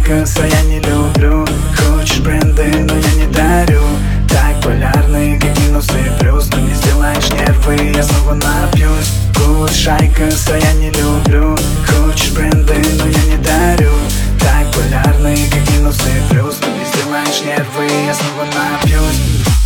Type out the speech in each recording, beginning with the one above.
косо я не люблю. Хочешь бренды, но я не дарю. Так полярные, как минус и плюс. Но не сделаешь нервы, я снова напьюсь. Кушай косо я не люблю. Хочешь бренды, но я не дарю. Так полярные, как минус и плюс. Но не сделаешь нервы, я снова напьюсь.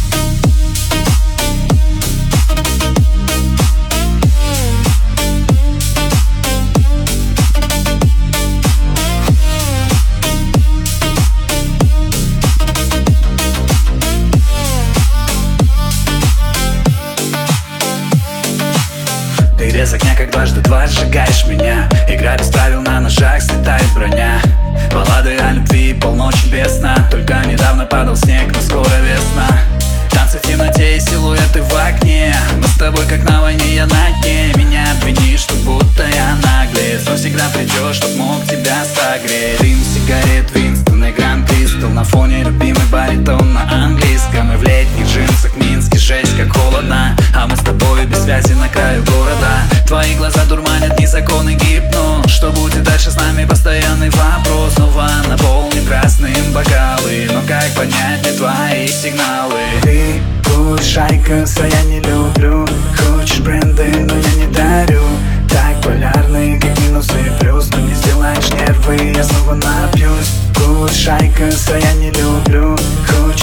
Ты без огня, как дважды два, сжигаешь меня. Игра без правил, на ножах слетает броня. Баллады о любви, полночи без сна. Только недавно падал снег, но скоро весна. Танцы в темноте и силуэты в окне. Мы с тобой как на войне, я на дне. Меня обвинишь, что будто я наглец, но всегда придешь, чтоб мог тебя согреть. Дым сигарет, Винстон и Гранд Кристал. На фоне любимый баритон на английском. И в летних джинсах Минске жесть как холодно. А мы с тобой без связи на краю города. Твои глаза дурманят, незаконный гипноз. Что будет дальше с нами, постоянный вопрос. Снова наполним красным бокалы. Но как понять мне твои сигналы? Ты кушай косо я не люблю. Хочешь бренды, но я не дарю. Так полярные, как минус и плюс. Но не сделаешь нервы, я снова напьюсь. Кушай косо я не люблю. Хочешь